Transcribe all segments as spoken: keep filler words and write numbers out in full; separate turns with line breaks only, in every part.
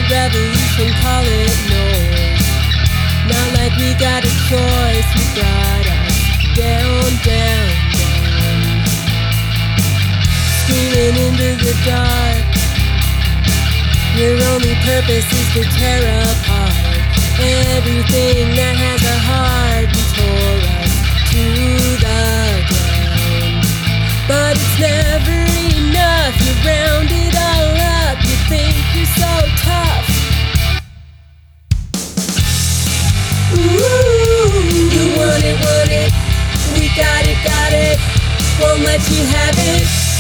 it revolution, call it noise. Not like we got a choice, we got us down, down, down. Screaming into the dark. Your only purpose is to tear apart everything that has a heart and tore us to the ground. But it's never enough, you round it all up, you think you're so tough. Ooh, you want it, want it, we got it, got it, won't let you have it.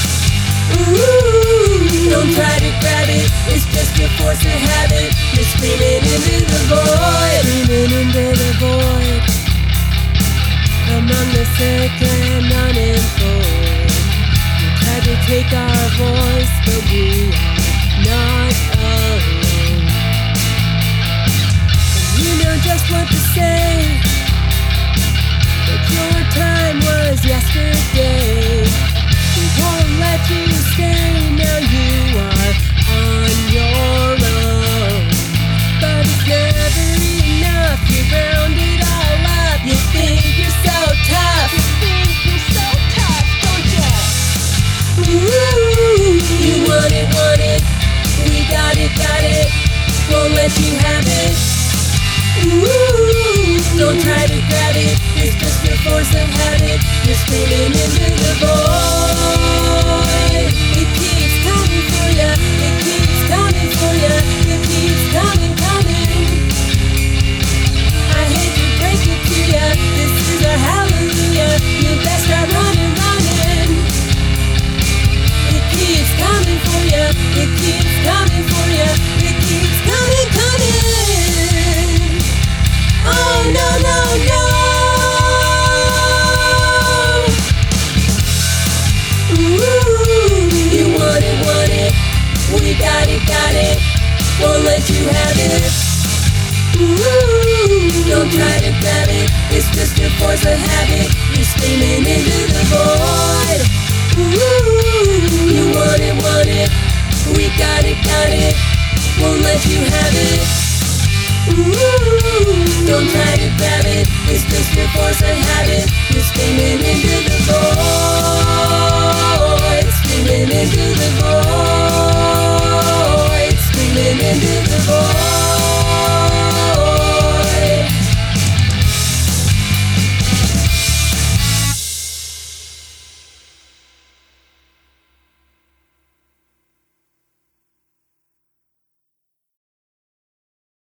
Ooh, don't try to grab it, it's just your force of habit. You're screaming into the void, screaming into the void. Among the sick and unemployed, you tried to take our voice, but we are not alone. And you know just what to say, but your time was yesterday. We won't let you stay, now you are on your own. But it's never enough, you round it all up. You think you're so tough, you think you're so tough, don't ya? Ooh, you want it, want it, we got it, got it, won't let you have it. Ooh, don't try to grab it, it's just your force of habit. You're screaming into the void. It keeps coming for ya, it keeps coming for ya, it keeps coming, coming. I hate to break it to ya, this is a hallelujah. You best start running, running. It keeps coming for ya, it keeps coming for ya, it keeps coming, coming. Oh no, no, no. Ooh, you want it, want it, we got it, got it, won't let you have it. Ooh, don't try to grab it, it's just your force of habit. You're screaming into the void. Ooh, you want it, want it, we got it, got it, won't let you have it. Ooh, don't try to grab it, it's just your force of habit. You're screaming into the